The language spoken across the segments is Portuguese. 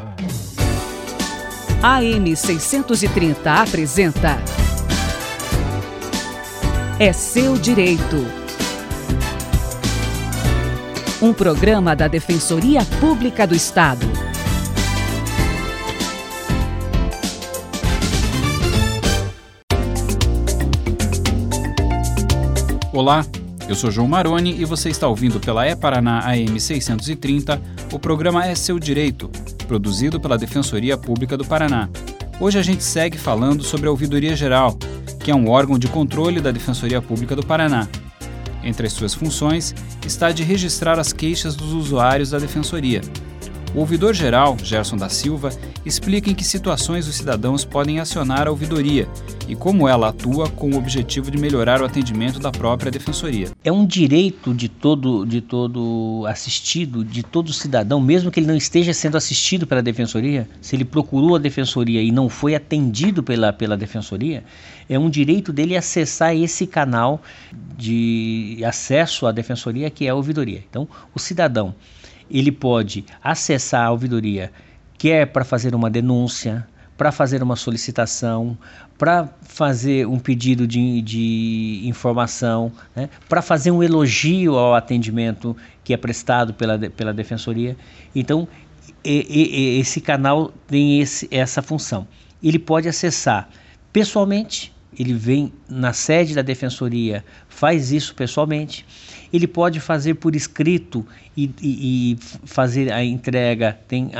AM 630 apresenta É Seu Direito. Um programa da Defensoria Pública do Estado. Olá, eu sou João Maroni e você está ouvindo pela E-Paraná AM 630 o programa É Seu Direito, produzido pela Defensoria Pública do Paraná. Hoje a gente segue falando sobre a Ouvidoria Geral, que é um órgão de controle da Defensoria Pública do Paraná. Entre as suas funções está a de registrar as queixas dos usuários da Defensoria. O ouvidor geral, Gerson da Silva, explica em que situações os cidadãos podem acionar a ouvidoria e como ela atua com o objetivo de melhorar o atendimento da própria Defensoria. É um direito de todo assistido, de todo cidadão, mesmo que ele não esteja sendo assistido pela Defensoria, se ele procurou a Defensoria e não foi atendido pela Defensoria, é um direito dele acessar esse canal de acesso à Defensoria, que é a ouvidoria. Então, o cidadão, ele pode acessar a ouvidoria, quer para fazer uma denúncia, para fazer uma solicitação, para fazer um pedido de informação, né? Para fazer um elogio ao atendimento que é prestado pela Defensoria. Então, esse canal tem essa função. Ele pode acessar pessoalmente, ele vem na sede da Defensoria, faz isso pessoalmente. Ele pode fazer por escrito e fazer a entrega, tem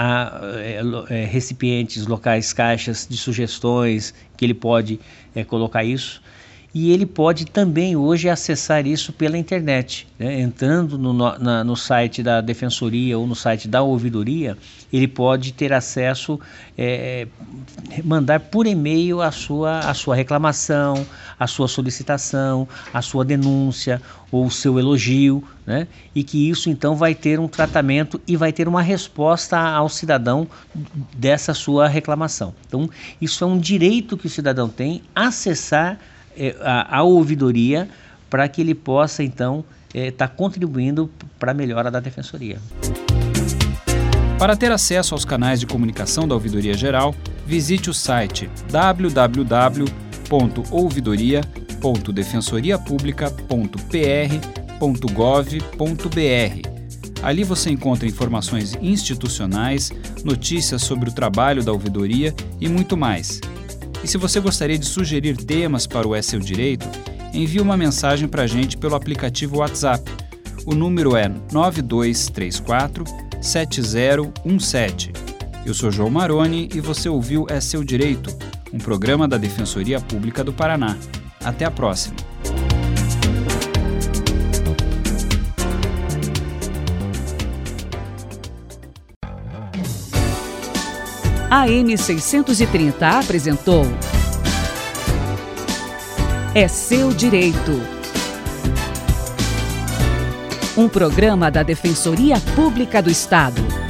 recipientes, locais, caixas de sugestões que ele pode colocar isso. E ele pode também hoje acessar isso pela internet, né? Entrando no site da Defensoria ou no site da Ouvidoria, ele pode ter acesso, mandar por e-mail a sua reclamação, a sua solicitação, a sua denúncia ou o seu elogio, né? E que isso então vai ter um tratamento e vai ter uma resposta ao cidadão dessa sua reclamação. Então, isso é um direito que o cidadão tem, acessar a ouvidoria, para que ele possa então estar contribuindo para a melhora da Defensoria. Para ter acesso aos canais de comunicação da Ouvidoria Geral, visite o site www.ouvidorias.defensoriapublica.pr.gov.br. Ali você encontra informações institucionais, notícias sobre o trabalho da ouvidoria e muito mais. E se você gostaria de sugerir temas para o É Seu Direito, envie uma mensagem para a gente pelo aplicativo WhatsApp. O número é 9234-7017. Eu sou João Maroni e você ouviu É Seu Direito, um programa da Defensoria Pública do Paraná. Até a próxima. A AM 630 apresentou É Seu Direito. Um programa da Defensoria Pública do Estado.